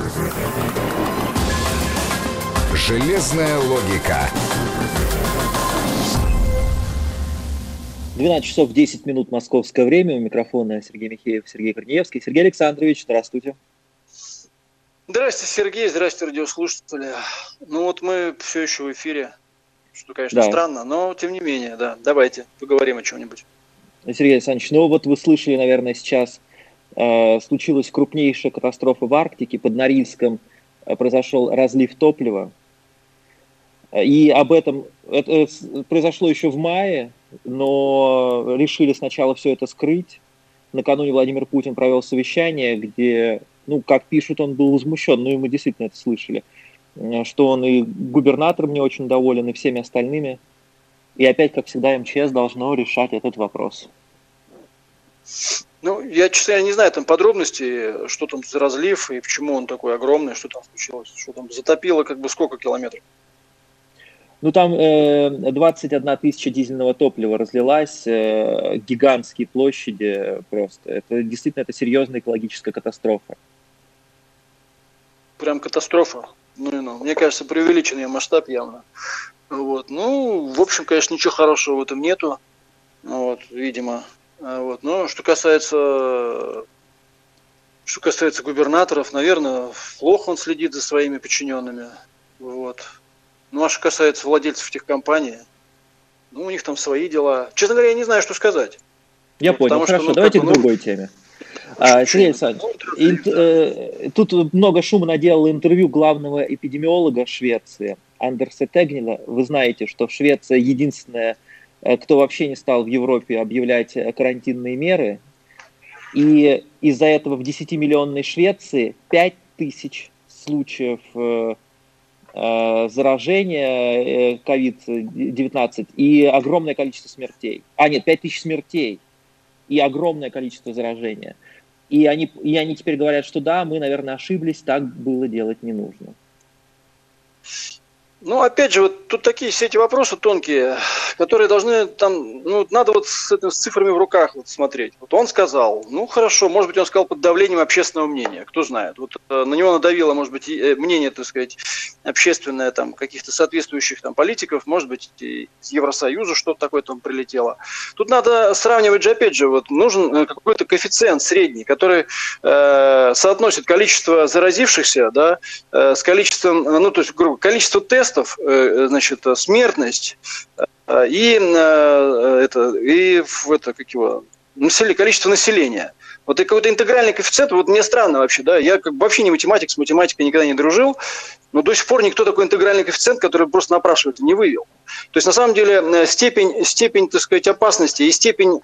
Железная логика. 12 часов 10 минут московское время. У микрофона Сергей Михеев, Сергей Корнеевский. Сергей Александрович, здравствуйте. Здравствуйте, Сергей. Здравствуйте, радиослушатели. Ну вот мы все еще в эфире, что, конечно, странно, но тем не менее, да. Давайте поговорим о чем-нибудь. Сергей Александрович, ну вот вы слышали, наверное, сейчас случилась крупнейшая катастрофа в Арктике. Под Норильском произошел разлив топлива. И об этом это произошло еще в мае, но решили сначала все это скрыть. Накануне Владимир Путин провел совещание, где, ну, как пишут, он был возмущен, ну и мы действительно это слышали, что он и губернатором не очень доволен, и всеми остальными. И опять, как всегда, МЧС должно решать этот вопрос. Ну, я, честно, я не знаю там подробностей, что там за разлив и почему он такой огромный, что там случилось, что там затопило, как бы сколько километров. Ну, там 21 тысяча дизельного топлива разлилась, гигантские площади просто. Это действительно серьезная экологическая катастрофа. Прям катастрофа. Ну, мне кажется, преувеличенный масштаб явно. Вот. Ну, в общем, конечно, ничего хорошего в этом нету. Вот, видимо. Вот. Но что касается губернаторов, наверное, плохо он следит за своими подчиненными. Вот. Ну, а что касается владельцев техкомпаний, ну, у них там свои дела. Честно говоря, я не знаю, что сказать. Я понял, хорошо, давайте к другой теме. Сергей Александрович, тут много шума наделало интервью главного эпидемиолога Швеции Андерса Тегнеля. Вы знаете, что Швеция единственная, кто вообще не стал в Европе объявлять карантинные меры. И из-за этого в 10-миллионной Швеции 5000 случаев заражения COVID-19 и огромное количество смертей. 5000 смертей и огромное количество заражения. И они теперь говорят, что да, мы, наверное, ошиблись, так было делать не нужно. Ну, опять же, вот тут такие все эти вопросы тонкие, которые должны там, ну, надо вот с цифрами в руках вот смотреть. Вот он сказал, ну, хорошо, может быть, он сказал под давлением общественного мнения, кто знает. Вот на него надавило, может быть, мнение, так сказать, общественное, там, каких-то соответствующих там политиков, может быть, из Евросоюза что-то такое там прилетело. Тут надо сравнивать же, опять же, вот нужен какой-то коэффициент средний, который соотносит количество заразившихся, да, с количеством, ну, то есть, грубо, количество тестов, значит, смертность и количество населения. Вот и какой-то интегральный коэффициент, вот мне странно вообще, да, я как бы вообще не математик, с математикой никогда не дружил, но до сих пор никто такой интегральный коэффициент, который просто напрашивает, не вывел. То есть, на самом деле, степень, так сказать, опасности и степень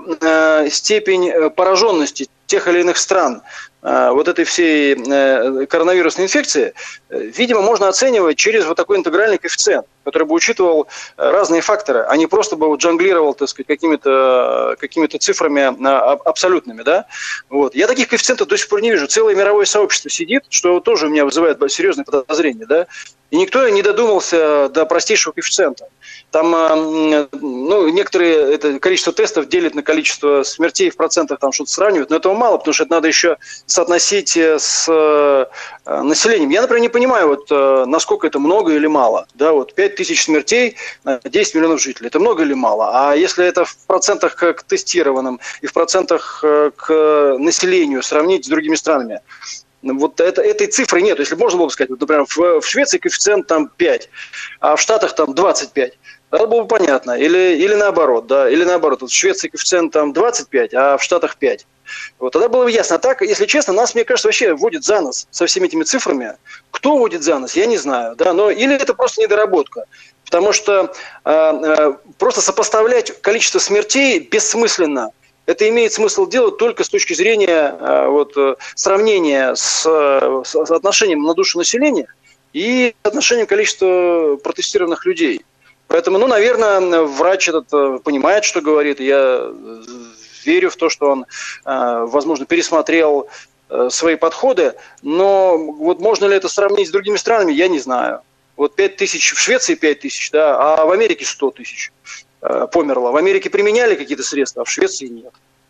пораженности тех или иных стран вот этой всей коронавирусной инфекции, видимо, можно оценивать через вот такой интегральный коэффициент, который бы учитывал разные факторы, а не просто бы джонглировал, так сказать, какими-то цифрами абсолютными, да. Вот. Я таких коэффициентов до сих пор не вижу. Целое мировое сообщество сидит, что тоже у меня вызывает серьезные подозрения, да. И никто не додумался до простейшего коэффициента. Там, ну, некоторые это количество тестов делят на количество смертей в процентах, там что-то сравнивают, но этого мало, потому что это надо еще соотносить с населением. Я, например, не понимаю, вот, насколько это много или мало. Да, вот 5000 смертей на 10 миллионов жителей. Это много или мало? А если это в процентах к тестированным и в процентах к населению сравнить с другими странами, вот этой цифры нет. Если можно было бы сказать, вот, например, в Швеции коэффициент там 5, а в Штатах там 25. Это было бы понятно. Или наоборот, да, или наоборот. Вот в Швеции коэффициент там 25, а в Штатах 5. Вот, тогда было бы ясно. А так, если честно, нас, мне кажется, вообще вводит за нос со всеми этими цифрами. Кто вводит за нос, я не знаю. Да, но или это просто недоработка. Потому что просто сопоставлять количество смертей бессмысленно. Это имеет смысл делать только с точки зрения сравнения с отношением на душу населения и отношением количества протестированных людей. Поэтому, ну, наверное, врач этот понимает, что говорит. Я верю в то, что он, возможно, пересмотрел свои подходы. Но вот можно ли это сравнить с другими странами, я не знаю. Вот 5000 в Швеции 5000, да, а в Америке 100 000 померло. В Америке применяли какие-то средства, а в Швеции нет.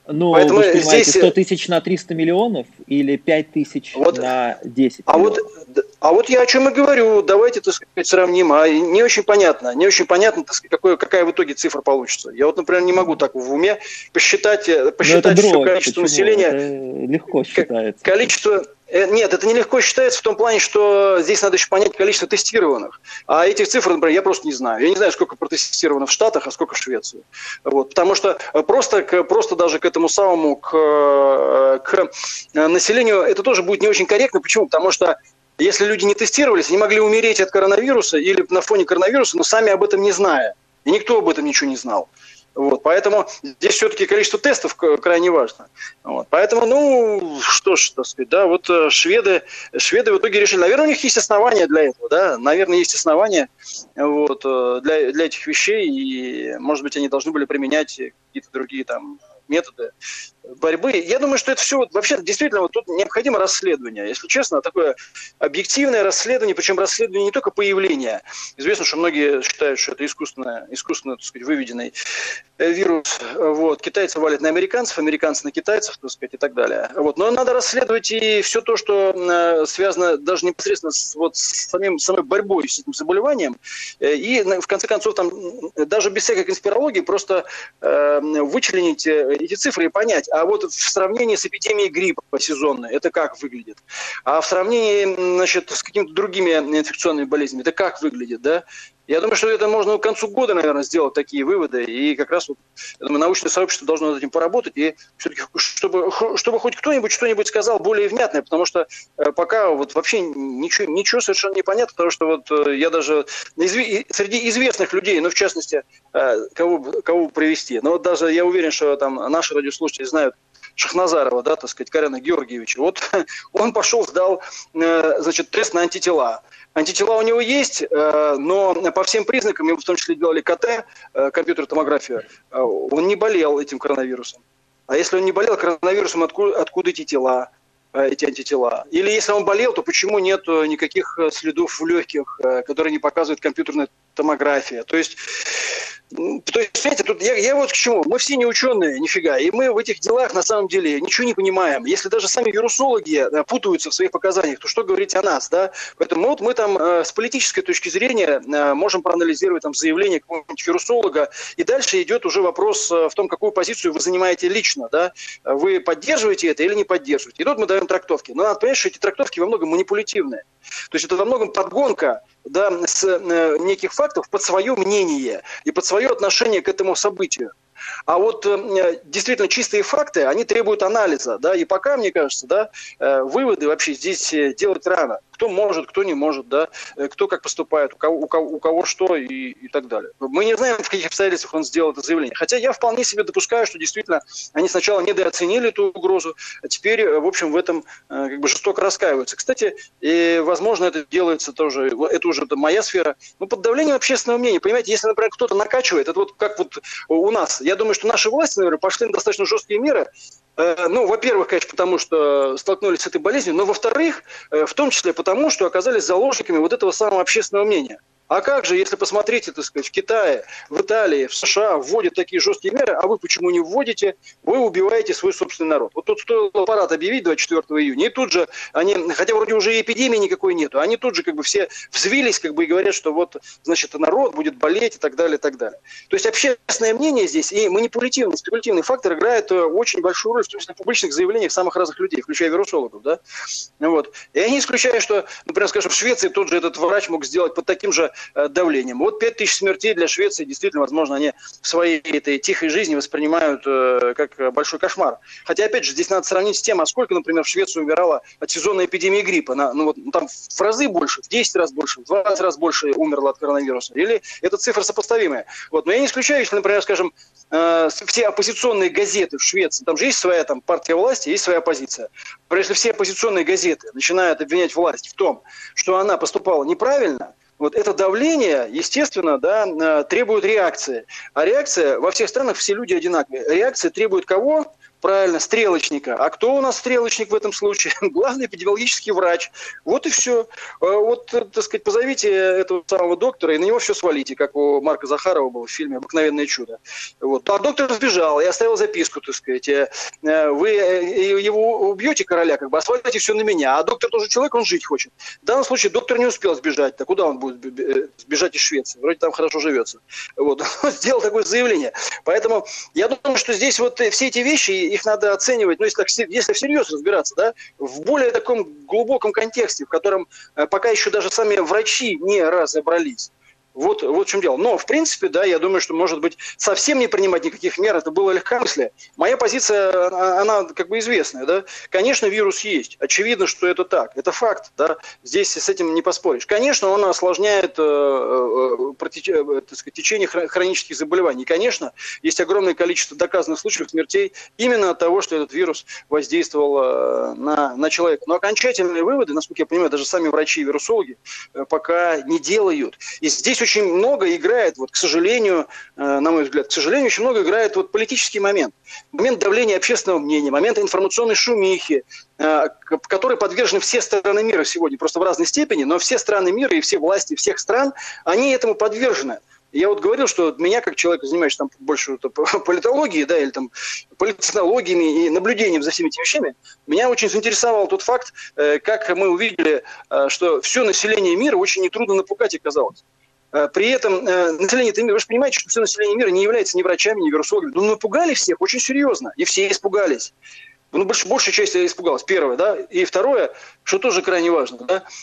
Ну, Поэтому вы же понимаете, здесь... 100 тысяч на 300 миллионов или 5 тысяч Вот, на 10 а миллионов? вот я о чем и говорю. Давайте, так сказать, сравним. А не очень понятно, так сказать, какая в итоге цифра получится. Я вот, например, не могу так в уме посчитать Но это все дробь. количество Почему? населения. Это легко считается. Количество... Нет, это не легко считается в том плане, что здесь надо еще понять количество тестированных. А этих цифр, например, я просто не знаю. Я не знаю, сколько протестировано в Штатах, а сколько в Швеции. Вот. Потому что просто даже к этому самому, к населению, это тоже будет не очень корректно. Почему? Потому что если люди не тестировались, они могли умереть от коронавируса или на фоне коронавируса, но сами об этом не зная. И никто об этом ничего не знал. Вот, поэтому здесь все-таки количество тестов крайне важно. Вот, поэтому, ну, что ж, так сказать, да, вот шведы в итоге решили, наверное, у них есть основания для этого, да, наверное, есть основания вот, для этих вещей, и, может быть, они должны были применять какие-то другие там методы борьбы. Я думаю, что это все вообще действительно вот тут необходимо расследование. Если честно, такое объективное расследование, причем расследование не только появления. Известно, что многие считают, что это искусственно, так сказать, выведенный вирус. Вот. Китайцы валят на американцев, американцы на китайцев, так сказать, и так далее. Вот. Но надо расследовать и все то, что связано даже непосредственно с самой борьбой с этим заболеванием. И, в конце концов, там, даже без всякой конспирологии, просто вычленить эти цифры и понять, а вот в сравнении с эпидемией гриппа сезонной, это как выглядит? А в сравнении, значит, с какими-то другими инфекционными болезнями, это как выглядит, да? Я думаю, что это можно к концу года, наверное, сделать такие выводы, и как раз вот, я думаю, научное сообщество должно над этим поработать, и все-таки, чтобы хоть кто-нибудь что-нибудь сказал более внятное, потому что пока вот вообще ничего совершенно не понятно, потому что вот я даже среди известных людей, ну, в частности, кого привести, но вот даже я уверен, что там наши радиослушатели знают Шахназарова, да, так сказать, Карена Георгиевича. Вот он пошел, сдал, значит, тест на антитела. Антитела у него есть, но по всем признакам, ему в том числе делали КТ, компьютерную томографию, он не болел этим коронавирусом. А если он не болел коронавирусом, откуда эти тела, эти антитела? Или если он болел, то почему нет никаких следов в легких, которые не показывает компьютерная томография? То есть, знаете, тут я вот к чему. Мы все не ученые, нифига. И мы в этих делах на самом деле ничего не понимаем. Если даже сами вирусологи путаются в своих показаниях, то что говорить о нас, да? Поэтому вот мы там с политической точки зрения можем проанализировать там заявление какого-нибудь вирусолога. И дальше идет уже вопрос в том, какую позицию вы занимаете лично, да? Вы поддерживаете это или не поддерживаете. И тут мы даем трактовки. Но надо понять, что эти трактовки во многом манипулятивные. То есть это во многом подгонка, да, с неких фактов под свое мнение и под свое отношение к этому событию. А вот действительно чистые факты, они требуют анализа, да, и пока, мне кажется, да, выводы вообще здесь делать рано. Кто может, кто не может, да, кто как поступает, у кого что и так далее. Мы не знаем, в каких обстоятельствах он сделал это заявление. Хотя я вполне себе допускаю, что действительно они сначала недооценили эту угрозу, а теперь, в общем, в этом как бы жестоко раскаиваются. Кстати, и, возможно, это делается тоже, это уже моя сфера, но под давлением общественного мнения. Понимаете, если, например, кто-то накачивает, это вот как вот у нас. Я думаю, что наши власти, наверное, пошли на достаточно жесткие меры. Ну, во-первых, конечно, потому что столкнулись с этой болезнью, но, во-вторых, в том числе потому, что оказались заложниками вот этого самого общественного мнения. А как же, если посмотрите, так сказать, в Китае, в Италии, в США вводят такие жесткие меры, а вы почему не вводите? Вы убиваете свой собственный народ. Вот тут стоило аппарат объявить 24 июня, и тут же они, хотя вроде уже эпидемии никакой нету, они тут же как бы все взвились как бы и говорят, что вот, значит, народ будет болеть и так далее, и так далее. То есть общественное мнение здесь и манипулятивный, спекулятивный фактор играет очень большую роль, в том числе в публичных заявлениях самых разных людей, включая вирусологов, да? Вот. И я не исключаю, что, например, скажем, в Швеции тот же этот врач мог сделать под таким же давлением. Вот 5000 смертей для Швеции, действительно, возможно, они в своей этой тихой жизни воспринимают как большой кошмар. Хотя, опять же, здесь надо сравнить с тем, а сколько, например, в Швеции умирало от сезонной эпидемии гриппа. Там в разы больше, в 10 раз больше, в 20 раз больше умерло от коронавируса. Или эта цифра сопоставимая. Вот. Но я не исключаю, если, например, скажем, все оппозиционные газеты в Швеции, там же есть своя там, партия власти, есть своя оппозиция. Например, если все оппозиционные газеты начинают обвинять власть в том, что она поступала неправильно, вот это давление, естественно, да, требует реакции. А реакция, во всех странах все люди одинаковые. Реакция требует кого? Правильно, стрелочника. А кто у нас стрелочник в этом случае? Главный эпидемиологический врач. Вот и все. Вот, так сказать, позовите этого самого доктора и на него все свалите, как у Марка Захарова было в фильме «Обыкновенное чудо». Вот. А доктор сбежал и оставил записку, так сказать. Вы его убьете, короля, как бы, а свалите все на меня. А доктор тоже человек, он жить хочет. В данном случае доктор не успел сбежать. Так куда он будет сбежать из Швеции? Вроде там хорошо живется. Вот. Он сделал такое заявление. Поэтому я думаю, что здесь вот все эти вещи, их надо оценивать, ну, если всерьез разбираться, да, в более таком глубоком контексте, в котором пока еще даже сами врачи не разобрались. Вот в чем дело. Но, в принципе, да, я думаю, что, может быть, совсем не принимать никаких мер, это было легкомыслие. Моя позиция, она как бы известная, да. Конечно, вирус есть. Очевидно, что это так. Это факт, да. Здесь с этим не поспоришь. Конечно, он осложняет течение хронических заболеваний. И, конечно, есть огромное количество доказанных случаев смертей именно от того, что этот вирус воздействовал на человека. Но окончательные выводы, насколько я понимаю, даже сами врачи и вирусологи пока не делают. И здесь очень много играет, вот, к сожалению, на мой взгляд, очень много играет вот политический момент. Момент давления общественного мнения, момент информационной шумихи, которой подвержены все страны мира сегодня, просто в разной степени, но все страны мира и все власти всех стран, они этому подвержены. Я вот говорил, что меня, как человека, занимающегося там больше политологией, да, или там политтехнологиями и наблюдением за всеми этими вещами, меня очень заинтересовал тот факт, как мы увидели, что все население мира очень нетрудно напугать оказалось. При этом население мира, вы же понимаете, что все население мира не является ни врачами, ни вирусологами. Но напугали всех очень серьезно, и все испугались. Ну, большая часть испугалась, первое, да. И второе, что тоже крайне важно,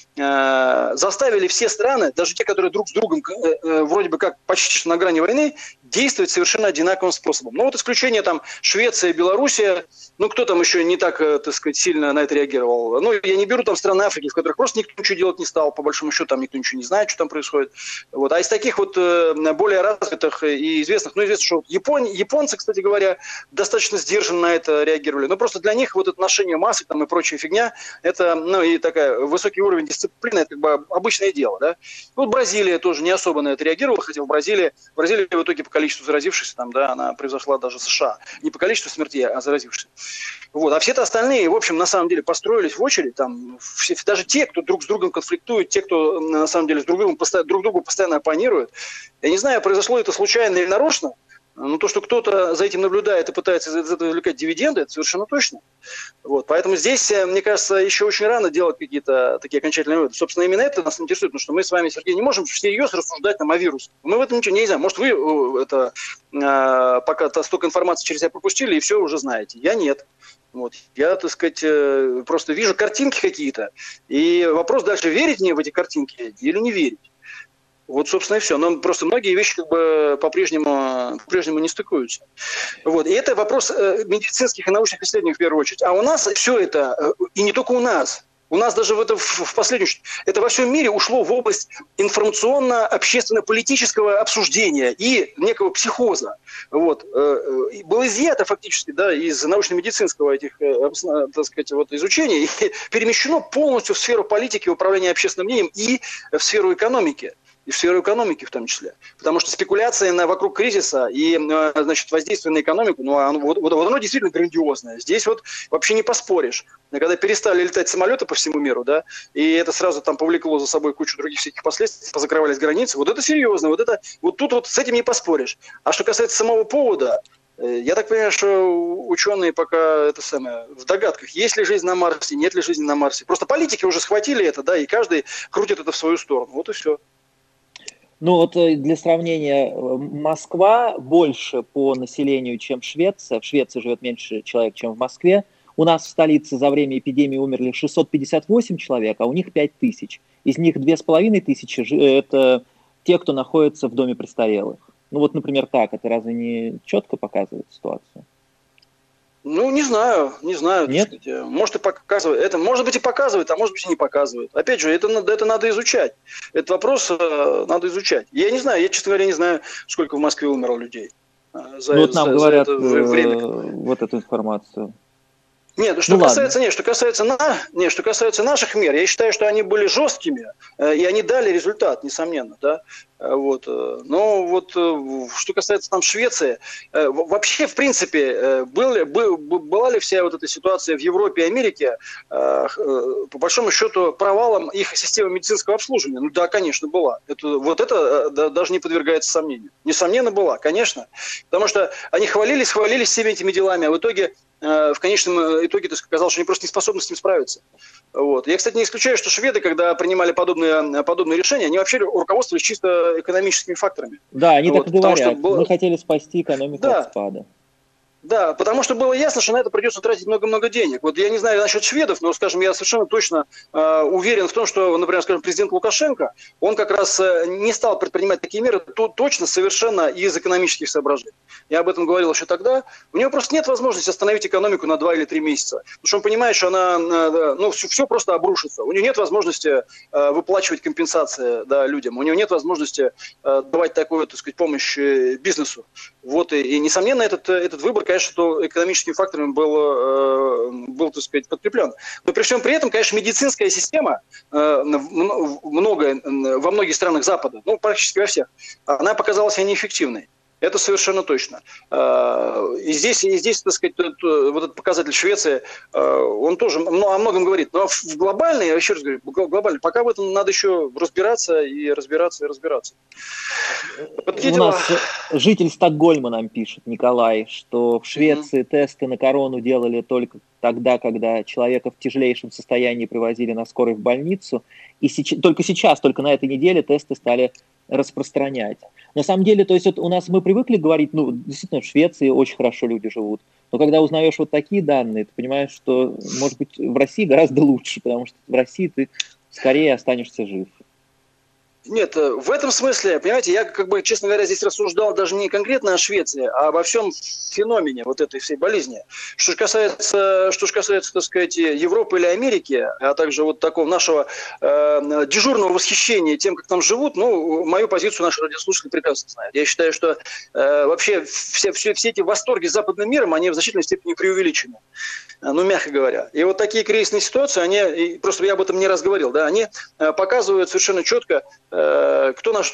да, заставили все страны, даже те, которые друг с другом вроде бы как почти что на грани войны, действовать совершенно одинаковым способом. Ну, вот исключение там Швеция, Белоруссия, ну, кто там еще не так, так сказать, сильно на это реагировал. Ну, я не беру там страны Африки, в которых просто никто ничего делать не стал, по большому счету, там никто ничего не знает, что там происходит. Вот. А из таких вот более развитых и известных, ну, известно, что японцы, кстати говоря, достаточно сдержанно на это реагировали. Но просто для них вот это ношение масок там и прочая фигня, это, ну, и такая высокий уровень дисциплины, это как бы обычное дело, да. Вот Бразилия тоже не особо на это реагировала, хотя в Бразилии в итоге по количеству заразившихся там, да, она превзошла даже США. Не по количеству смертей, а заразившихся. Вот. А все-то остальные, в общем, на самом деле построились в очередь, там, даже те, кто друг с другом конфликтует, те, кто на самом деле друг другу постоянно оппонирует. Я не знаю, произошло это случайно или нарочно, но то, что кто-то за этим наблюдает и пытается из этого извлекать дивиденды, это совершенно точно. Вот. Поэтому здесь, мне кажется, еще очень рано делать какие-то такие окончательные выводы. Собственно, именно это нас интересует, потому что мы с вами, Сергей, не можем всерьез рассуждать там о вирусе. Мы в этом ничего не знаем. Может, вы пока столько информации через себя пропустили и все уже знаете. Я нет. Вот. Я, так сказать, просто вижу картинки какие-то. И вопрос дальше, верить мне в эти картинки или не верить. Вот, собственно, и все. Но просто многие вещи как бы по-прежнему не стыкуются. Вот. И это вопрос медицинских и научных исследований в первую очередь. А у нас все это, и не только у нас даже в последнюю очередь, это во всем мире ушло в область информационно-общественно-политического обсуждения и некого психоза. Вот. Было изъято фактически, да, из научно-медицинского этих, так сказать, вот, изучения и перемещено полностью в сферу политики, управления общественным мнением и в сферу экономики. И в сферу экономики в том числе. Потому что спекуляции вокруг кризиса и, значит, воздействие на экономику, ну, оно действительно грандиозное. Здесь вот вообще не поспоришь. Когда перестали летать самолеты по всему миру, да, и это сразу там повлекло за собой кучу других всяких последствий, позакрывались границы, вот это серьезно, вот тут вот с этим не поспоришь. А что касается самого повода, я так понимаю, что ученые пока в догадках, есть ли жизнь на Марсе, нет ли жизни на Марсе. Просто политики уже схватили это, да, и каждый крутит это в свою сторону. Вот и все. Ну вот для сравнения, Москва больше по населению, чем Швеция. В Швеции живет меньше человек, чем в Москве. У нас в столице за время эпидемии умерли 658 человек, а у них 5000. Из них 2500 – это те, кто находится в доме престарелых. Ну вот, например, так. Это разве не четко показывает ситуацию? Ну, не знаю. Нет? Так сказать. Может, и показывает. Это, может быть, и показывает, а может быть, и не показывает. Опять же, это надо изучать. Этот вопрос надо изучать. Я не знаю, я, честно говоря, не знаю, сколько в Москве умерло людей. Вот нам говорят это время. Вот эту информацию. Нет, Ну ладно. что касается наших мер, я считаю, что они были жесткими, и они дали результат, несомненно, да. Вот. Но вот что касается там Швеции, вообще, в принципе, была ли вся вот эта ситуация в Европе и Америке, по большому счету, провалом их системы медицинского обслуживания? Ну да, конечно, была. Это даже не подвергается сомнению. Несомненно, была, конечно. Потому что они хвалились всеми этими делами, а в итоге в конечном итоге оказалось, что они просто не способны с ним справиться. Вот. Я, кстати, не исключаю, что шведы, когда принимали подобные решения, они вообще руководствовались чисто экономическими факторами. Да, они так и говорят. Что Мы хотели спасти экономику от спада. Да, потому что было ясно, что на это придется тратить много-много денег. Вот я не знаю насчет шведов, но, скажем, я совершенно точно уверен в том, что, например, скажем, президент Лукашенко, он как раз не стал предпринимать такие меры точно совершенно из экономических соображений. Я об этом говорил еще тогда. У него просто нет возможности остановить экономику на 2 или 3 месяца. Потому что он понимает, что она, все просто обрушится. У него нет возможности выплачивать компенсации, да, людям. У него нет возможности давать такую, так сказать, помощь бизнесу. Вот, и несомненно, этот выбор, конечно, что экономическими факторами был, так сказать, подкреплен. Но при всем при этом, конечно, медицинская система во многих странах Запада, практически во всех, она показалась неэффективной. Это совершенно точно. И здесь, так сказать, вот этот показатель Швеции, он тоже о многом говорит. Но в глобальной, я еще раз говорю, пока в этом надо еще разбираться. У нас житель Стокгольма нам пишет, Николай, что в Швеции тесты на корону делали только тогда, когда человека в тяжелейшем состоянии привозили на скорой в больницу. И только на этой неделе тесты стали распространять. На самом деле, то есть вот у нас мы привыкли говорить, действительно, в Швеции очень хорошо люди живут. Но когда узнаешь вот такие данные, ты понимаешь, что, может быть, в России гораздо лучше, потому что в России ты скорее останешься жив. Нет, в этом смысле, понимаете, я, честно говоря, здесь рассуждал даже не конкретно о Швеции, а обо всем феномене вот этой всей болезни. Что же касается, так сказать, Европы или Америки, а также вот такого нашего дежурного восхищения тем, как там живут, мою позицию наши радиослушатели прекрасно знают. Я считаю, что вообще все эти восторги западным миром, они в значительной степени преувеличены. Мягко говоря. И вот такие кризисные ситуации, просто я об этом не раз говорил, да, они показывают совершенно четко, кто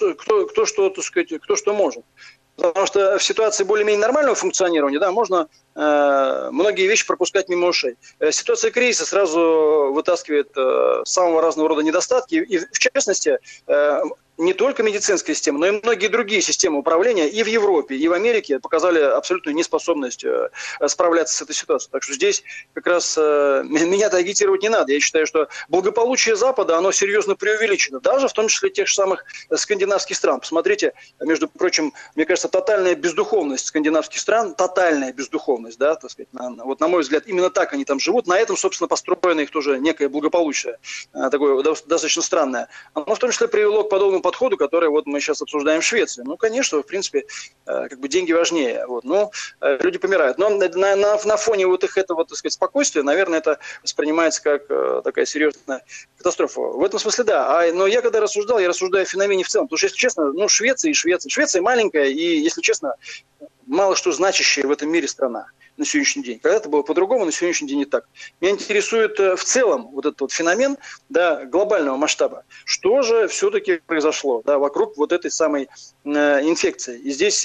что может. Потому что в ситуации более-менее нормального функционирования, да, можно многие вещи пропускать мимо ушей. Ситуация кризиса сразу вытаскивает самого разного рода недостатки. И в частности, не только медицинская система, но и многие другие системы управления и в Европе, и в Америке показали абсолютную неспособность справляться с этой ситуацией. Так что здесь как раз меня-то агитировать не надо. Я считаю, что благополучие Запада, оно серьезно преувеличено. Даже в том числе тех же самых скандинавских стран. Посмотрите, между прочим, мне кажется, тотальная бездуховность скандинавских стран, тотальная бездуховность, да, так сказать, вот на мой взгляд, именно так они там живут. На этом, собственно, построено их тоже некое благополучие, такое достаточно странное. Оно в том числе привело к подобному подходу, который вот мы сейчас обсуждаем в Швеции. Конечно, в принципе, деньги важнее. Вот. Но люди помирают. Но на фоне вот их этого, так сказать, спокойствия, наверное, это воспринимается как такая серьезная катастрофа. В этом смысле, да. Но я когда рассуждал, я рассуждаю о феномене в целом. Потому что, если честно, Швеция. Швеция маленькая и, если честно, мало что значащая в этом мире страна на сегодняшний день. Когда-то было по-другому, на сегодняшний день не так. Меня интересует в целом вот этот вот феномен, да, глобального масштаба. Что же все-таки произошло, да, вокруг вот этой самой инфекции. И здесь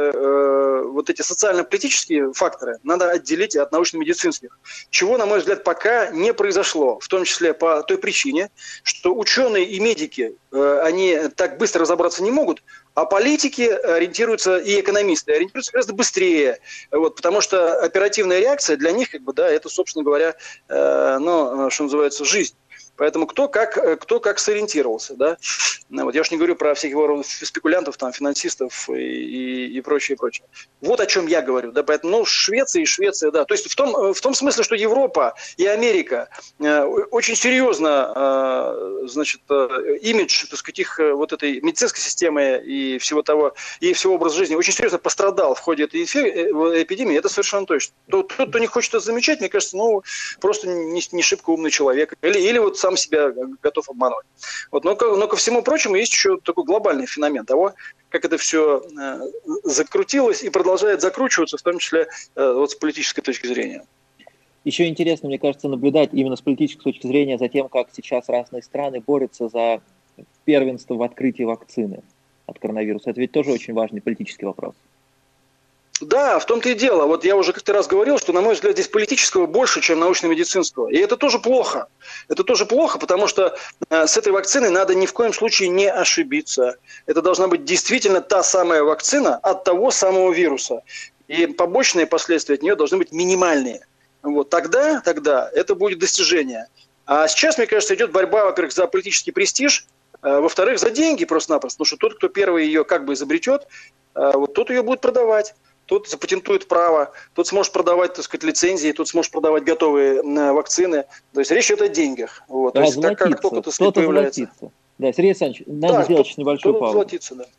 вот эти социально-политические факторы надо отделить от научно-медицинских. Чего, на мой взгляд, пока не произошло. В том числе по той причине, что ученые и медики, они так быстро разобраться не могут, а политики ориентируются, и экономисты ориентируются гораздо быстрее, вот, потому что оперативная реакция для них, это, собственно говоря, что называется, жизнь. Поэтому кто как сориентировался, да? Вот я уж не говорю про всяких спекулянтов, там, финансистов и прочее. Вот о чем я говорю, да? Поэтому, Швеция, да. То есть в том смысле, что Европа и Америка очень серьезно, имидж, так сказать, их вот этой медицинской системы и всего образа жизни очень серьезно пострадал в ходе этой эпидемии, это совершенно точно. Тот, кто не хочет это замечать, мне кажется, просто не шибко умный человек. Или вот сам себя готов обманывать. Вот. Но ко всему прочему есть еще такой глобальный феномен того, как это все закрутилось и продолжает закручиваться, в том числе с политической точки зрения. Еще интересно, мне кажется, наблюдать именно с политической точки зрения за тем, как сейчас разные страны борются за первенство в открытии вакцины от коронавируса. Это ведь тоже очень важный политический вопрос. Да, в том-то и дело. Вот я уже как-то раз говорил, что, на мой взгляд, здесь политического больше, чем научно-медицинского. И это тоже плохо. Это тоже плохо, потому что с этой вакциной надо ни в коем случае не ошибиться. Это должна быть действительно та самая вакцина от того самого вируса. И побочные последствия от нее должны быть минимальные. Вот тогда это будет достижение. А сейчас, мне кажется, идет борьба, во-первых, за политический престиж, во-вторых, за деньги просто-напросто. Потому что тот, кто первый ее как бы изобретет, вот тот ее будет продавать. Тот запатентует право, тот сможет продавать, так сказать, лицензии, тот сможет продавать готовые вакцины. То есть речь идет о деньгах. Вот. То есть, так как только, так сказать, появляется. Золотится. Да, Сергей Александрович, надо сделать сейчас небольшую паузу. Золотится, да.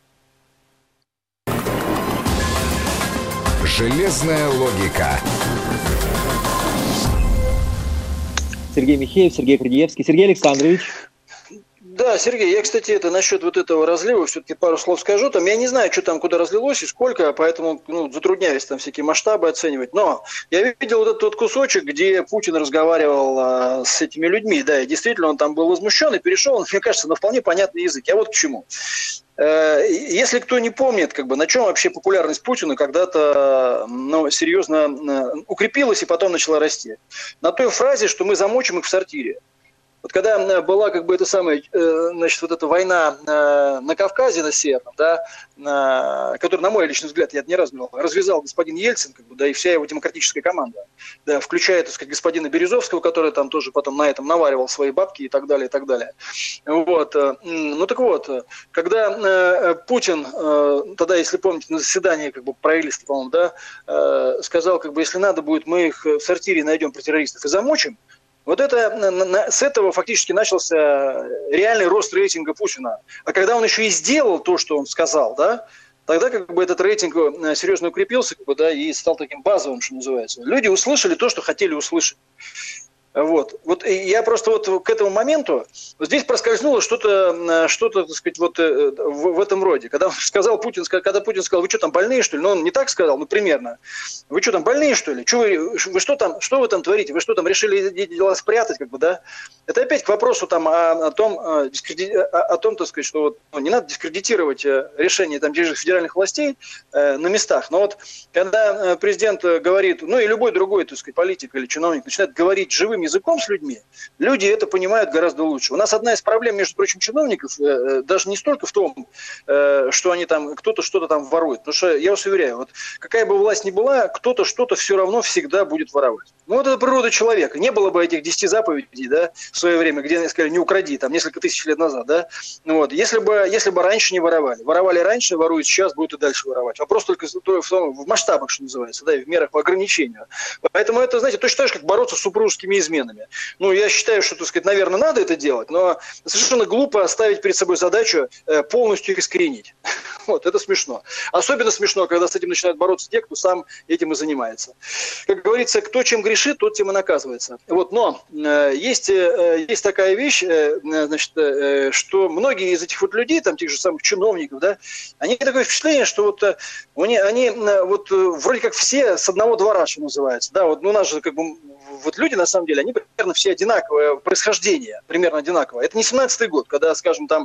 Железная логика. Сергей Михеев, Сергей Кридиевский. Сергей Александрович. Да, Сергей, я, кстати, насчет вот этого разлива все-таки пару слов скажу. Там я не знаю, что там, куда разлилось и сколько, поэтому затрудняюсь там всякие масштабы оценивать. Но я видел вот этот вот кусочек, где Путин разговаривал с этими людьми. Да, и действительно он там был возмущен и перешел, мне кажется, на вполне понятный язык. Я вот к чему. Если кто не помнит, на чем вообще популярность Путина когда-то серьезно укрепилась и потом начала расти. На той фразе, что мы замочим их в сортире. Вот когда была эта самая, вот эта война на Кавказе, на Северном, да, которую, на мой личный взгляд, я не раз говорил, развязал господин Ельцин, да, и вся его демократическая команда, да, включая, так сказать, господина Березовского, который там тоже потом на этом наваривал свои бабки и так далее, и так далее. Вот. Ну так вот, когда Путин, тогда, если помните, на заседании правительства, по-моему, да, сказал, если надо будет, мы их в сортире найдем про террористов и замочим. Вот с этого фактически начался реальный рост рейтинга Путина. А когда он еще и сделал то, что он сказал, да, тогда этот рейтинг серьезно укрепился, да, и стал таким базовым, что называется. Люди услышали то, что хотели услышать. Вот я просто к этому моменту здесь проскользнуло что-то, так сказать, в этом роде. Когда Путин сказал, вы что там больные, что ли? Ну, он не так сказал, примерно. Вы что там больные, что ли? Что вы там творите? Вы что там решили дела спрятать, да? Это опять к вопросу о том, так сказать, что не надо дискредитировать решения федеральных властей на местах. Но когда президент говорит, и любой другой, так сказать, политик или чиновник начинает говорить живым языком с людьми, люди это понимают гораздо лучше. У нас одна из проблем, между прочим, чиновников даже не столько в том, что они там, кто-то что-то там ворует. Потому что, я вас уверяю, какая бы власть ни была, кто-то что-то все равно всегда будет воровать. Это природа человека. Не было бы этих 10 заповедей, да, в свое время, где они сказали, не укради, там, несколько тысяч лет назад, да. Если бы раньше не воровали. Воровали раньше, воруют сейчас, будут и дальше воровать. Вопрос только в масштабах, что называется, да, и в мерах по ограничению. Поэтому это, знаете, точно так же, как бороться с супружескими изменами. Я считаю, что, так сказать, наверное, надо это делать, но совершенно глупо ставить перед собой задачу полностью их искоренить. Это смешно. Особенно смешно, когда с этим начинают бороться те, кто сам этим и занимается. Как говорится, кто чем грешит, тот тем и наказывается. Но есть такая вещь, что многие из этих людей, тех же самых чиновников, да, они такое впечатление, что они вроде как все с одного двора, что называется. Да, у нас же люди, на самом деле, они примерно все одинаковое происхождение, примерно одинаковое. Это не 17-й год, когда, скажем, там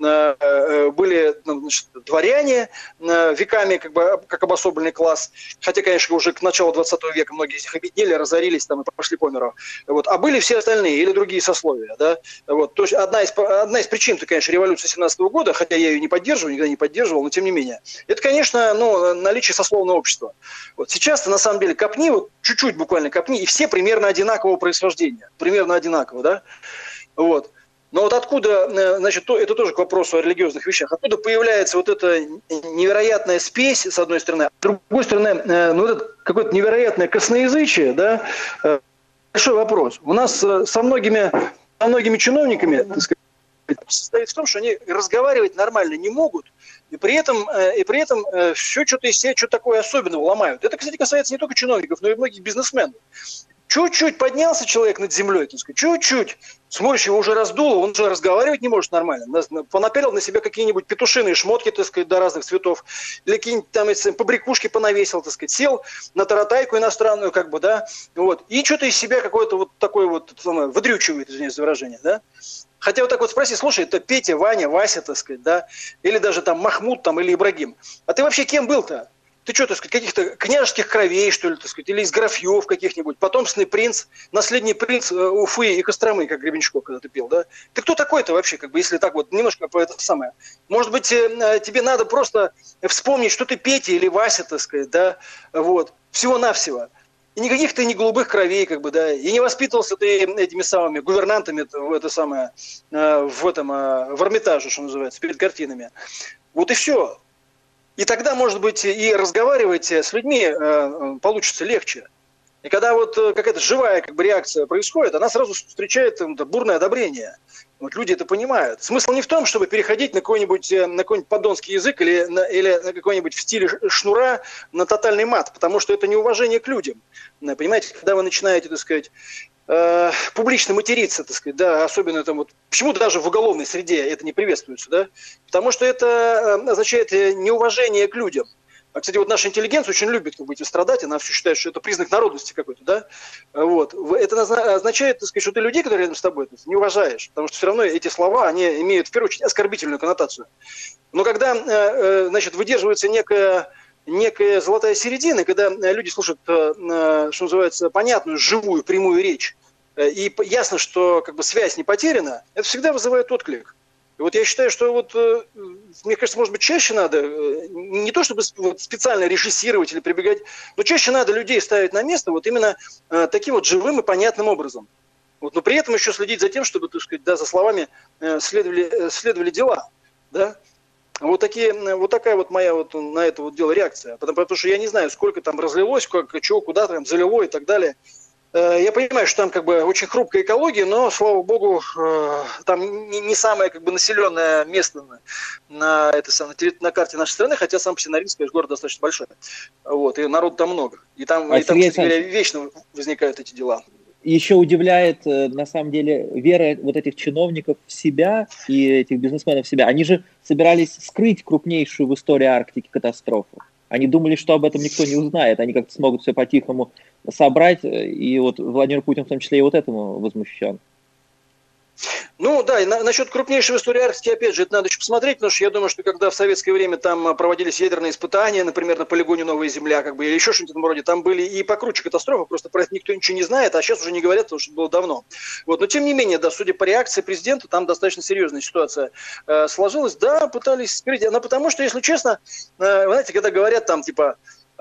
были дворяне веками, как обособленный класс, хотя, конечно, уже к началу 20 века многие из них обеднели, разорились там и пошли по миру. А были все остальные или другие сословия. Да? То есть одна из причин, конечно, революции 17-го года, хотя я ее не поддерживаю, никогда не поддерживал, но тем не менее, это, конечно, наличие сословного общества. Сейчас-то, на самом деле, копни, чуть-чуть буквально копни, и все примерно одинакового происхождения. Примерно одинаково, да? Но откуда, это тоже к вопросу о религиозных вещах, откуда появляется эта невероятная спесь, с одной стороны, а с другой стороны, это какое-то невероятное косноязычие, да? Большой вопрос. У нас со многими чиновниками, так сказать, состоит в том, что они разговаривать нормально не могут, и при этом все что-то из себя, что-то такое особенное ломают. Это, кстати, касается не только чиновников, но и многих бизнесменов. Чуть-чуть поднялся человек над землей, так сказать, чуть-чуть. Смотришь, его уже раздуло, он уже разговаривать не может нормально. Понапялил на себя какие-нибудь петушиные шмотки, так сказать, до разных цветов. Или какие-нибудь там побрякушки понавесил, так сказать. Сел на таратайку иностранную, как бы, да. Вот. И что-то из себя какое-то вот такое вот выдрючивает, извиняюсь за выражение, да. Хотя вот так вот спроси, слушай, это Петя, Ваня, Вася, так сказать, да. Или даже там Махмуд там, или Ибрагим. А ты вообще кем был-то? Ты что, так сказать, каких-то княжеских кровей, что ли, так сказать, или из графьев каких-нибудь, потомственный принц, наследный принц Уфы и Костромы, как Гребенщиков когда-то пел, да? Ты кто такой-то вообще, как бы, если так вот немножко по это самое? Может быть, тебе надо просто вспомнить, что ты Петя или Вася, так сказать, да, вот, всего-навсего. И никаких ты не голубых кровей, как бы, да, и не воспитывался ты этими самыми гувернантами в Эрмитаже, что называется, перед картинами. Вот и все. И тогда, может быть, и разговаривать с людьми получится легче. И когда вот какая-то живая как бы, реакция происходит, она сразу встречает бурное одобрение. Вот люди это понимают. Смысл не в том, чтобы переходить на какой-нибудь подонский язык или на какой-нибудь в стиле Шнура на тотальный мат, потому что это неуважение к людям. Понимаете, когда вы начинаете, так сказать, публично материться, так сказать, да, особенно там вот, почему даже в уголовной среде это не приветствуется, да, потому что это означает неуважение к людям. А, кстати, вот наша интеллигенция очень любит как бы, страдать, она все считает, что это признак народности какой-то, да, вот, это означает, так сказать, что ты людей, которые рядом с тобой, не уважаешь, потому что все равно эти слова, они имеют в первую очередь оскорбительную коннотацию. Но когда, значит, выдерживается некая золотая середина, когда люди слушают, что называется, понятную, живую, прямую речь, и ясно, что как бы связь не потеряна, это всегда вызывает отклик. И вот я считаю, что вот, мне кажется, может быть, чаще надо, не то чтобы специально режиссировать или прибегать, но чаще надо людей ставить на место вот именно таким вот живым и понятным образом. Вот, но при этом еще следить за тем, чтобы, так сказать, да, за словами следовали дела, да. Вот такая вот моя вот на это вот дело реакция. Потому что я не знаю, сколько там разлилось, чего, куда там залило и так далее. Я понимаю, что там как бы очень хрупкая экология, но, слава богу, там не самое как бы населенное место на карте нашей страны, хотя сам по себе Норильск, конечно, город достаточно большой. Вот, и народу там много. И там, кстати говоря, вечно возникают эти дела. Еще удивляет, на самом деле, вера вот этих чиновников в себя и этих бизнесменов в себя. Они же собирались скрыть крупнейшую в истории Арктики катастрофу. Они думали, что об этом никто не узнает. Они как-то смогут все по-тихому собрать. И вот Владимир Путин в том числе и вот этому возмущен. Ну да, и насчет крупнейшего в истории Арктики, опять же, это надо еще посмотреть, потому что я думаю, что когда в советское время там проводились ядерные испытания, например, на полигоне Новая Земля, как бы, или еще что-нибудь в этом роде, там были и покруче катастрофы, просто про это никто ничего не знает, а сейчас уже не говорят, потому что это было давно. Вот, но тем не менее, да, судя по реакции президента, там достаточно серьезная ситуация сложилась, да, пытались скрыть, но потому что, если честно, вы знаете, когда говорят там, типа,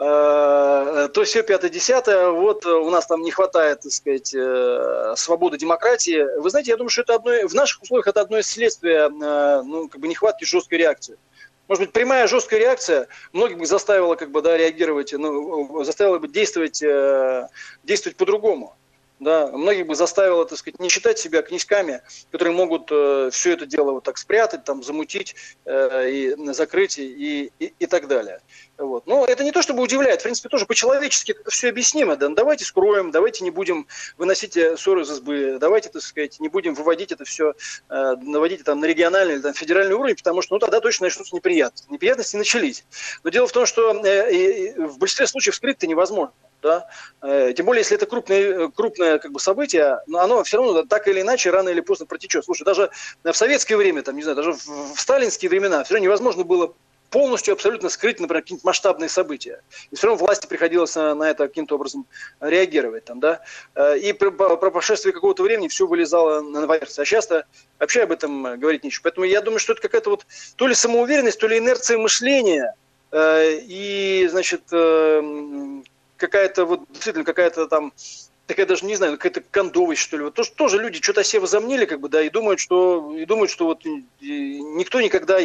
то все 5-10, вот у нас там не хватает, так сказать, свободы, демократии. Вы знаете, я думаю, что это в наших условиях это одно из следствий, ну, как бы нехватки жесткой реакции. Может быть, прямая жесткая реакция многих бы заставила, как бы, да, реагировать, ну, заставила бы действовать по-другому. Да, многих бы заставило, так сказать, не считать себя князьками, которые могут все это дело вот так спрятать, там, замутить и закрыть и так далее. Вот. Но это не то, чтобы удивляет, в принципе, тоже по-человечески это все объяснимо. Да? Давайте скроем, давайте не будем выносить ссоры из избы, давайте, так сказать, не будем выводить это все, наводить это на региональный или там, федеральный уровень, потому что ну, тогда точно начнутся неприятности. Неприятности начались. Но дело в том, что в большинстве случаев скрыть-то невозможно. Да? Тем более, если это крупное как бы, событие, но оно все равно так или иначе рано или поздно протечет. Слушай, даже в советское время, там, не знаю, даже в сталинские времена все равно невозможно было полностью абсолютно скрыть, например, какие-то масштабные события. И все равно власти приходилось на это каким-то образом реагировать. Там, да? И про прошествие какого-то времени все вылезало на поверхность. А часто вообще об этом говорить нечего. Поэтому я думаю, что это какая-то вот то ли самоуверенность, то ли инерция мышления. И, значит, какая-то вот действительно какая-то там такая даже не знаю, какая-то кондовость, что ли. Вот тоже люди что-то о себе возомнили, как бы, да, и думают, что вот никто никогда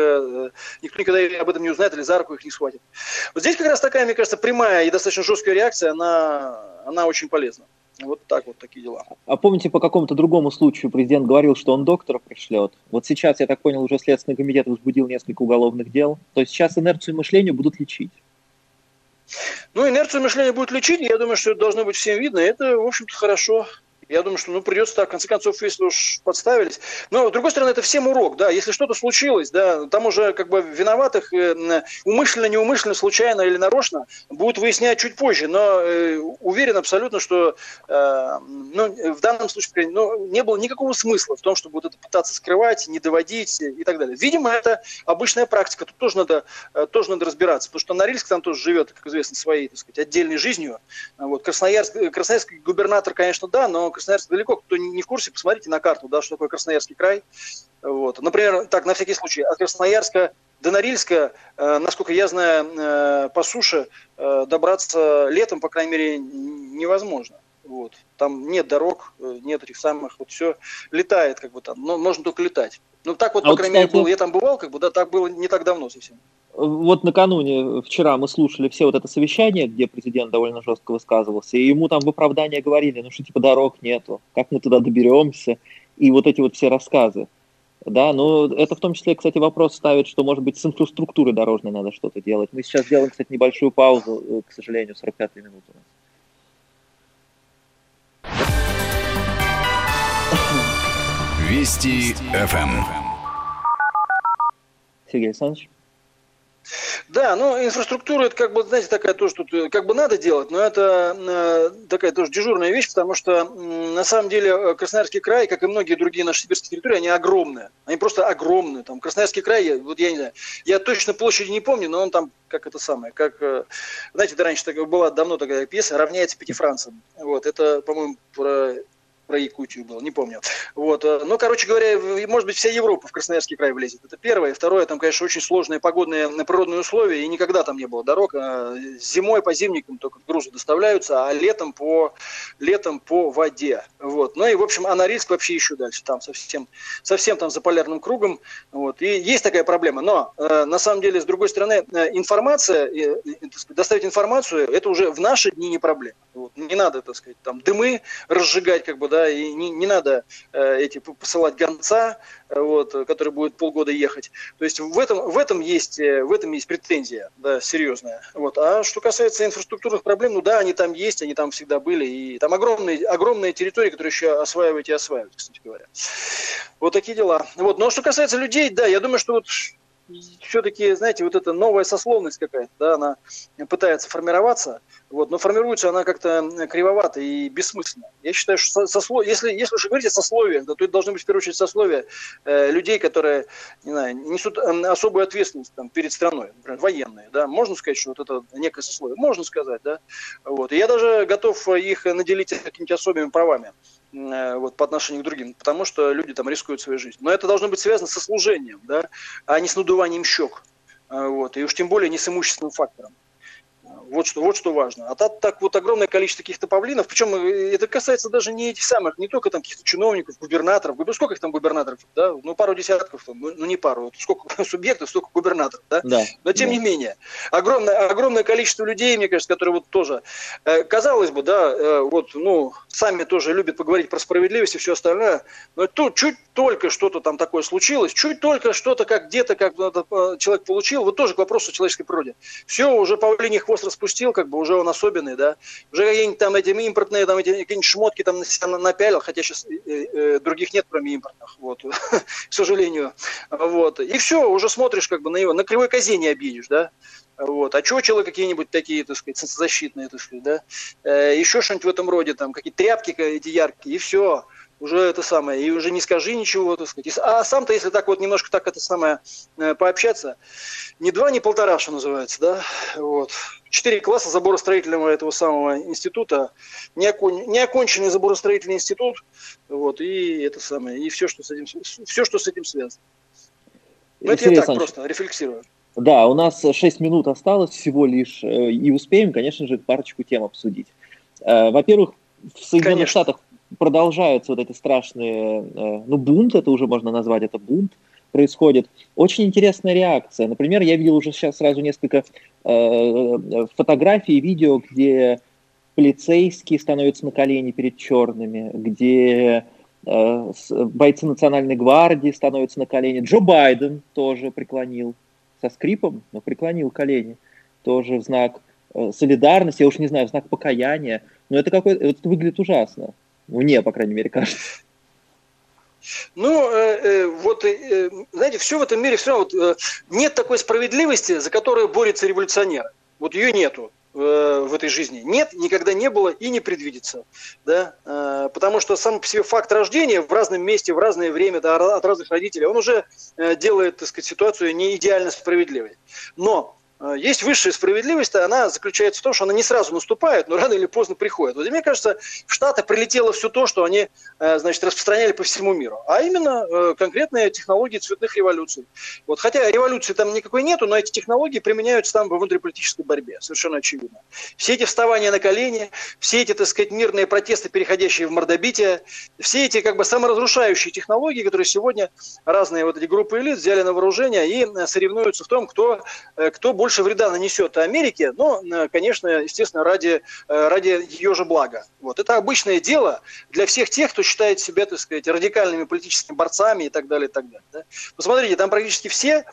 об этом не узнает или за руку их не схватит. Вот здесь как раз такая, мне кажется, прямая и достаточно жесткая реакция, она очень полезна. Вот так вот такие дела. А помните, по какому-то другому случаю президент говорил, что он доктора пришлет? Вот сейчас, я так понял, уже Следственный комитет возбудил несколько уголовных дел. То есть сейчас инерцию мышления будут лечить. Ну, инерцию мышления будет лечить, я думаю, что это должно быть всем видно, и это, в общем-то, хорошо. Я думаю, что придется так, в конце концов, если уж подставились. Но, с другой стороны, это всем урок, да, если что-то случилось, да, там уже как бы виноватых умышленно, неумышленно, случайно или нарочно будут выяснять чуть позже, но уверен абсолютно, что в данном случае не было никакого смысла в том, чтобы вот это пытаться скрывать, не доводить и так далее. Видимо, это обычная практика, тут тоже надо разбираться, потому что Норильск там тоже живет, как известно, своей, так сказать, отдельной жизнью. Вот, Красноярский губернатор, конечно, да, но Красноярск далеко, кто не в курсе, посмотрите на карту, да, что такое Красноярский край. Вот. Например, так, на всякий случай, от Красноярска до Норильска, насколько я знаю, по суше добраться летом, по крайней мере, невозможно. Вот. Там нет дорог, нет этих самых, вот все летает, как бы там, но можно только летать. Ну, так вот, по крайней мере, было, я там бывал, как бы, да, так было не так давно совсем. Вот накануне, вчера мы слушали все вот это совещание, где президент довольно жестко высказывался, и ему там в оправдание говорили, ну что типа дорог нету, как мы туда доберемся, и вот эти вот все рассказы. Да, но это в том числе, кстати, вопрос ставит, что, может быть, с инфраструктурой дорожной надо что-то делать. Мы сейчас делаем, кстати, небольшую паузу, к сожалению, 45-я минута у нас. Вести ФМ. Сергей Александрович? Да, ну, инфраструктура, это, как бы, знаете, такая тоже тут, как бы надо делать, но это такая тоже дежурная вещь, потому что, на самом деле, Красноярский край, как и многие другие наши сибирские территории, они огромные. Они просто огромные. Там, Красноярский край, вот я не знаю, я точно площади не помню, но он там, как это самое, как, знаете, раньше была давно такая пьеса «Равняется 5 Францам». Вот, это, по-моему, про Якутию было, не помню. Вот. Ну, короче говоря, может быть, вся Европа в Красноярский край влезет. Это первое. Второе, там, конечно, очень сложные погодные природные условия, и никогда там не было дорог. Зимой по зимникам только грузы доставляются, а летом по воде. Вот. Ну и, в общем, а Норильск вообще еще дальше. Там совсем там за полярным кругом. Вот. И есть такая проблема. Но, на самом деле, с другой стороны, доставить информацию, это уже в наши дни не проблема. Вот. Не надо, так сказать, там дымы разжигать, как бы, да, и не надо посылать гонца, вот, который будет полгода ехать. То есть в этом есть претензия, да, серьезная. Вот. А что касается инфраструктурных проблем, ну да, они там есть, они там всегда были, и там огромные территории, которые еще осваивать, кстати говоря. Вот такие дела. Вот. Но что касается людей, да, я думаю, что вот все-таки, знаете, вот эта новая сословность какая-то, да, она пытается формироваться, вот, но формируется она как-то кривовато и бессмысленно. Я считаю, что если уж говорить о сословиях, да, то это должны быть в первую очередь сословия людей, которые, не знаю, несут особую ответственность там, перед страной, например, военные, да, можно сказать, что вот это некое сословие, можно сказать, да, вот, и я даже готов их наделить какими-то особыми правами. Вот, по отношению к другим, потому что люди там рискуют своей жизнью. Но это должно быть связано со служением, да, а не с надуванием щек. Вот, и уж тем более не с имущественным фактором. Вот что важно. А так вот огромное количество каких-то павлинов, причем это касается даже не этих самых, не только там каких-то чиновников, губернаторов. Сколько их там губернаторов? Да? Ну, пару десятков, ну не пару. Сколько субъектов, столько губернаторов. Да? Да, но тем не менее, огромное количество людей, мне кажется, которые вот тоже, казалось бы, да, вот, ну, сами тоже любят поговорить про справедливость и все остальное, но тут чуть только что-то там такое случилось, чуть только что-то как где-то, как человек получил, вот тоже к вопросу о человеческой природе. Все, уже павлиний хвост распустил, как бы уже он особенный, да, уже какие-нибудь там эти импортные, там эти какие-нибудь шмотки там на себя напялил, хотя сейчас других нет, кроме импортных, вот, к сожалению, вот, и все, уже смотришь как бы на его, на кривой козе не обидишь, да, вот, а чучелы какие-нибудь такие, так сказать, солнцезащитные, так сказать, да, еще что-нибудь в этом роде, там, какие-то тряпки эти яркие, и все, уже это самое, и уже не скажи ничего, так сказать. А сам-то, если так вот немножко так это самое пообщаться, ни 2, ни 1,5, что называется, да, вот. 4 класса заборостроительного этого самого института, неоконченный заборостроительный институт, вот, и это самое, и все, что с этим связано. Но это я так просто рефлексирую. Да, у нас 6 минут осталось всего лишь, и успеем, конечно же, парочку тем обсудить. Во-первых, в Соединенных Штатах продолжаются вот эти страшные, ну, бунт, это уже можно назвать, это бунт происходит. Очень интересная реакция. Например, я видел уже сейчас сразу несколько фотографий, видео, где полицейские становятся на колени перед черными, где бойцы Национальной гвардии становятся на колени. Джо Байден тоже преклонил, со скрипом, но преклонил колени, тоже в знак солидарность, я уж не знаю, знак покаяния, но это это выглядит ужасно. Мне, по крайней мере, кажется. Знаете, все в этом мире, все равно нет такой справедливости, за которую борется революционер. Вот ее нету в этой жизни. Нет, никогда не было и не предвидится. Да? Потому что сам по себе факт рождения в разном месте, в разное время, да, от разных родителей, он уже делает, так сказать, ситуацию не идеально справедливой. Но есть высшая справедливость, она заключается в том, что она не сразу наступает, но рано или поздно приходит. Вот, и мне кажется, в Штаты прилетело все то, что они, распространяли по всему миру. А именно конкретные технологии цветных революций. Вот, хотя революции там никакой нету, но эти технологии применяются там во внутриполитической борьбе, совершенно очевидно. Все эти вставания на колени, все эти, так сказать, мирные протесты, переходящие в мордобитие, все эти саморазрушающие технологии, которые сегодня разные вот эти группы элит взяли на вооружение и соревнуются в том, кто больше вреда нанесет Америке, но, конечно, естественно, ради ее же блага. Вот. Это обычное дело для всех тех, кто считает себя, так сказать, радикальными политическими борцами и так далее, и так далее. Да? Посмотрите, там практически все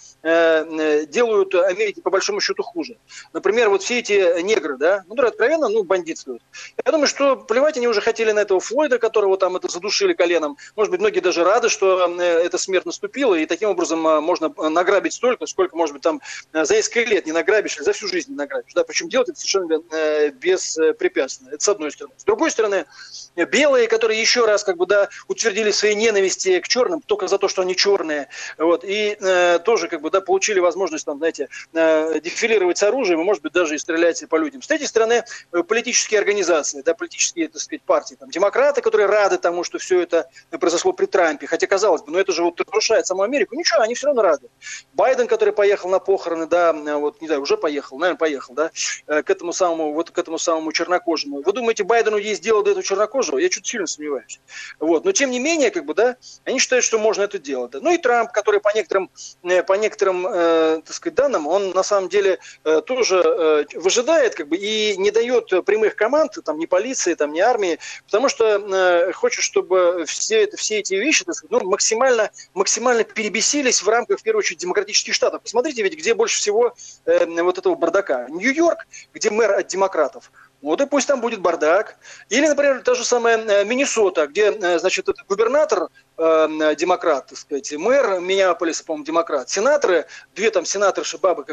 делают Америке по большому счету хуже. Например, вот все эти негры, да, которые откровенно, бандитствуют. Я думаю, что плевать они уже хотели на этого Флойда, которого там это задушили коленом. Может быть, многие даже рады, что эта смерть наступила, и таким образом можно награбить столько, сколько, может быть, там за несколько лет не награбишь, или за всю жизнь не награбишь. Да, причем делать это совершенно беспрепятственно. Это с одной стороны. С другой стороны, белые, которые еще раз утвердили свои ненависти к черным, только за то, что они черные, вот, и тоже получили возможность дефилировать с оружием и, может быть, даже и стрелять по людям. С третьей стороны, политические организации, да, политические, так сказать, партии, демократы, которые рады тому, что все это произошло при Трампе, хотя, казалось бы, это же разрушает саму Америку. Ничего, они все равно рады. Байден, который поехал на похороны, да, не знаю, уже поехал, наверное, поехал, да, к этому самому чернокожему. Вы думаете, Байдену есть дело до этого чернокожего? Я чуть сильно сомневаюсь. Вот. Но, тем не менее, они считают, что можно это делать. Да. Ну и Трамп, который по некоторым так сказать, данным, он на самом деле тоже выжидает, и не дает прямых команд, ни полиции, ни армии, потому что хочет, чтобы все эти вещи, так сказать, максимально перебесились в рамках, в первую очередь, демократических штатов. Посмотрите, ведь где больше всего вот этого бардака. Нью-Йорк, где мэр от демократов. Вот и пусть там будет бардак. Или, например, та же самая Миннесота, где, губернатор демократ, так сказать, мэр Миннеаполиса, по-моему, демократ, сенаторы, две сенаторши, бабы,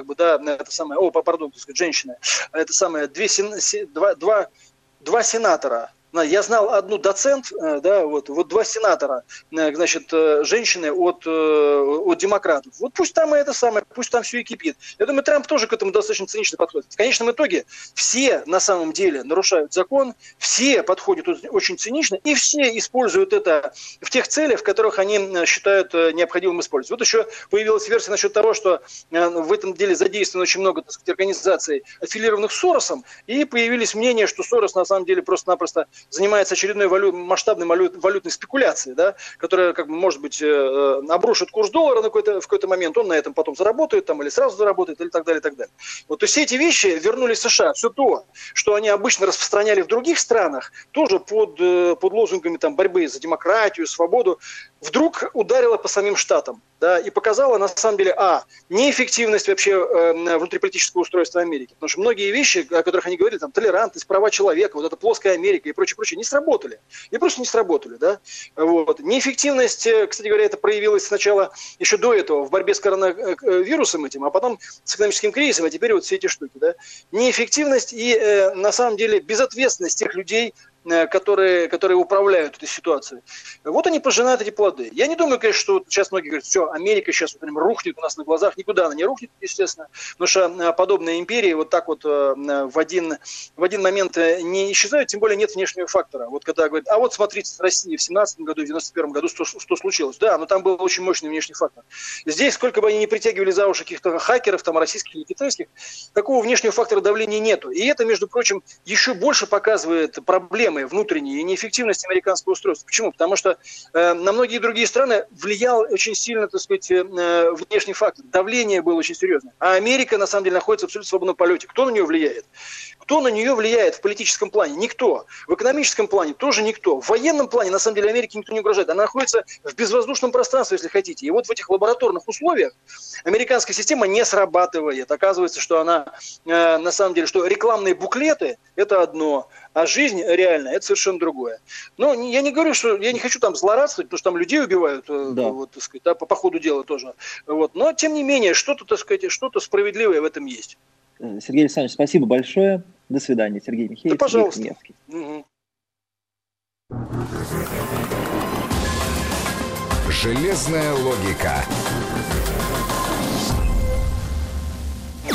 женщины, два сенатора. Я знал одну доцент, да, вот два сенатора, женщины от демократов. Вот пусть там пусть там все и кипит. Я думаю, Трамп тоже к этому достаточно цинично подходит. В конечном итоге все на самом деле нарушают закон, все подходят очень цинично, и все используют это в тех целях, в которых они считают необходимым использовать. Вот еще появилась версия насчет того, что в этом деле задействовано очень много, так сказать, организаций, аффилированных с Соросом, и появились мнения, что Сорос на самом деле просто-напросто занимается очередной масштабной валютной спекуляцией, да, которая, может быть, обрушит курс доллара в какой-то момент, он на этом потом заработает, или сразу заработает, или так далее, и так далее. Вот, то есть все эти вещи вернулись в США. Все то, что они обычно распространяли в других странах, тоже под лозунгами борьбы за демократию, свободу, вдруг ударило по самим штатам, да, и показало, на самом деле, неэффективность вообще внутриполитического устройства Америки. Потому что многие вещи, о которых они говорили, толерантность, права человека, вот эта плоская Америка и прочее, не сработали. И просто не сработали, да. Вот. Неэффективность, кстати говоря, это проявилось сначала, еще до этого, в борьбе с коронавирусом этим, а потом с экономическим кризисом, а теперь вот все эти штуки, да. Неэффективность и, на самом деле, безответственность тех людей, которые управляют этой ситуацией. Вот они пожинают эти плоды. Я не думаю, конечно, что сейчас многие говорят, все, Америка сейчас рухнет у нас на глазах. Никуда она не рухнет, естественно. Потому что подобные империи вот так вот в один момент не исчезают, тем более нет внешнего фактора. Вот когда говорят, вот смотрите, с Россией в 17 году, в 91 году что случилось. Да, но там был очень мощный внешний фактор. Здесь, сколько бы они ни притягивали за уши каких-то хакеров, российских или китайских, такого внешнего фактора давления нету. И это, между прочим, еще больше показывает проблемы внутренней и неэффективность американского устройства. Почему? Потому что на многие другие страны влиял очень сильно, так сказать, внешний фактор. Давление было очень серьезное. А Америка, на самом деле, находится в абсолютно свободном полете. Кто на нее влияет? Кто на нее влияет в политическом плане? Никто. В экономическом плане тоже никто. В военном плане, на самом деле, Америке никто не угрожает. Она находится в безвоздушном пространстве, если хотите. И вот в этих лабораторных условиях американская система не срабатывает. Оказывается, что она, на самом деле, что рекламные буклеты – это одно, а жизнь реальная – это совершенно другое. Но я не говорю, что я не хочу там злорадствовать, потому что там людей убивают, да. вот, так сказать, да, по ходу дела тоже. Вот. Но, тем не менее, что-то, так сказать, что-то справедливое в этом есть. Сергей Александрович, спасибо большое. До свидания. Сергей Михеев. Да, пожалуйста. Угу. Железная логика.